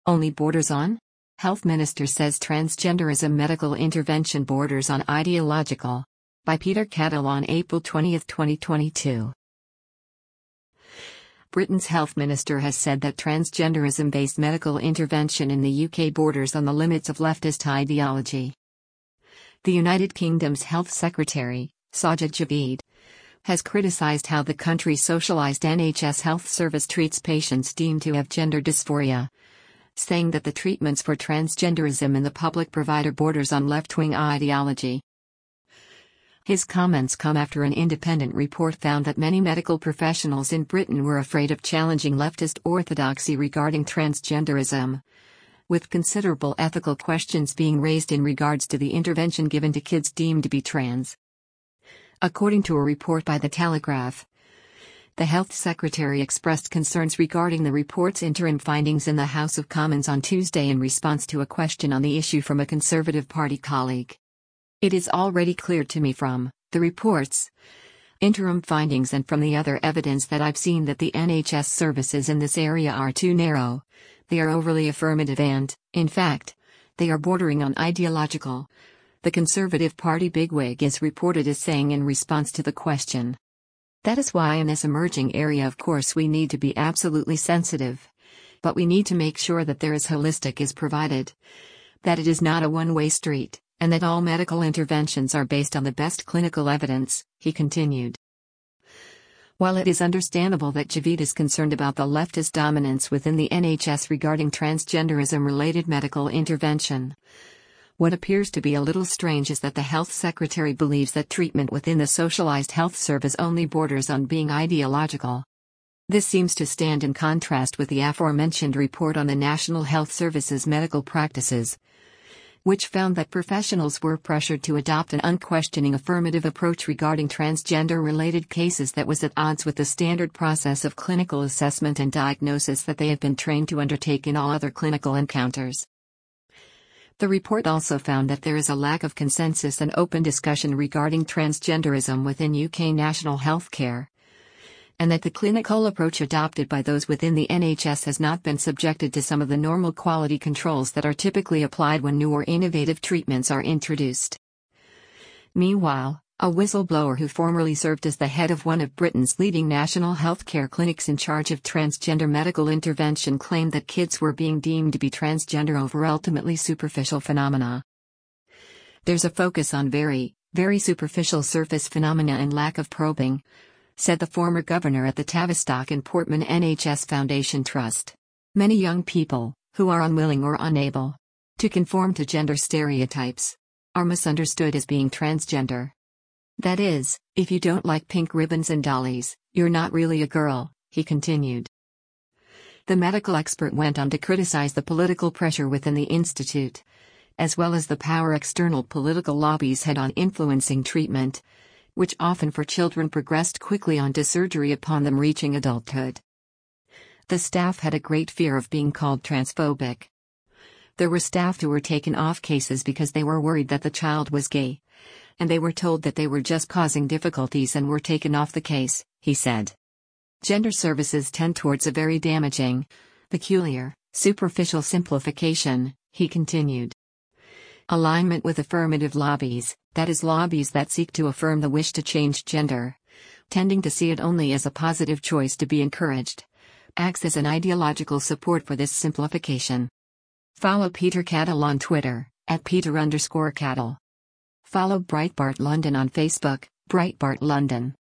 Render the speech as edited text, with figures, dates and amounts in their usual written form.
only borders on? Health Minister says transgenderism medical intervention borders on ideological. By Peter Cattle on April 20, 2022. Britain's Health Minister has said that transgenderism-based medical intervention in the UK borders on the limits of leftist ideology. The United Kingdom's Health Secretary, Sajid Javid, has criticised how the country's socialised NHS health service treats patients deemed to have gender dysphoria, saying that the treatments for transgenderism in the public provider borders on left-wing ideology. His comments come after an independent report found that many medical professionals in Britain were afraid of challenging leftist orthodoxy regarding transgenderism, with considerable ethical questions being raised in regards to the intervention given to kids deemed to be trans. According to a report by The Telegraph, the Health Secretary expressed concerns regarding the report's interim findings in the House of Commons on Tuesday in response to a question on the issue from a Conservative Party colleague. It is already clear to me from the report's interim findings and from the other evidence that I've seen that the NHS services in this area are too narrow, they are overly affirmative and, in fact, they are bordering on ideological, the Conservative Party bigwig is reported as saying in response to the question. That is why in this emerging area of course we need to be absolutely sensitive. But we need to make sure that there is holistic is provided. That it is not a one-way street, and that all medical interventions are based on the best clinical evidence, he continued. While it is understandable that Javid is concerned about the leftist dominance within the NHS regarding transgenderism-related medical intervention, what appears to be a little strange is that the Health Secretary believes that treatment within the socialised health service only borders on being ideological. This seems to stand in contrast with the aforementioned report on the National Health Service's medical practices, which found that professionals were pressured to adopt an unquestioning affirmative approach regarding transgender-related cases that was at odds with the standard process of clinical assessment and diagnosis that they have been trained to undertake in all other clinical encounters. The report also found that there is a lack of consensus and open discussion regarding transgenderism within UK national healthcare, and that the clinical approach adopted by those within the NHS has not been subjected to some of the normal quality controls that are typically applied when new or innovative treatments are introduced. Meanwhile, a whistleblower who formerly served as the head of one of Britain's leading national healthcare clinics in charge of transgender medical intervention claimed that kids were being deemed to be transgender over ultimately superficial phenomena. There's a focus on very, very superficial surface phenomena and lack of probing, said the former governor at the Tavistock and Portman NHS Foundation Trust. Many young people, who are unwilling or unable to conform to gender stereotypes, are misunderstood as being transgender. That is, if you don't like pink ribbons and dollies, you're not really a girl, he continued. The medical expert went on to criticize the political pressure within the institute, as well as the power external political lobbies had on influencing treatment, which often for children progressed quickly on to surgery upon them reaching adulthood. The staff had a great fear of being called transphobic. There were staff who were taken off cases because they were worried that the child was gay, and they were told that they were just causing difficulties and were taken off the case, he said. Gender services tend towards a very damaging, peculiar, superficial simplification, he continued. Alignment with affirmative lobbies, that is lobbies that seek to affirm the wish to change gender, tending to see it only as a positive choice to be encouraged, acts as an ideological support for this simplification. Follow Peter Cattle on Twitter, @Peter_Cattle. Follow Breitbart London on Facebook, Breitbart London.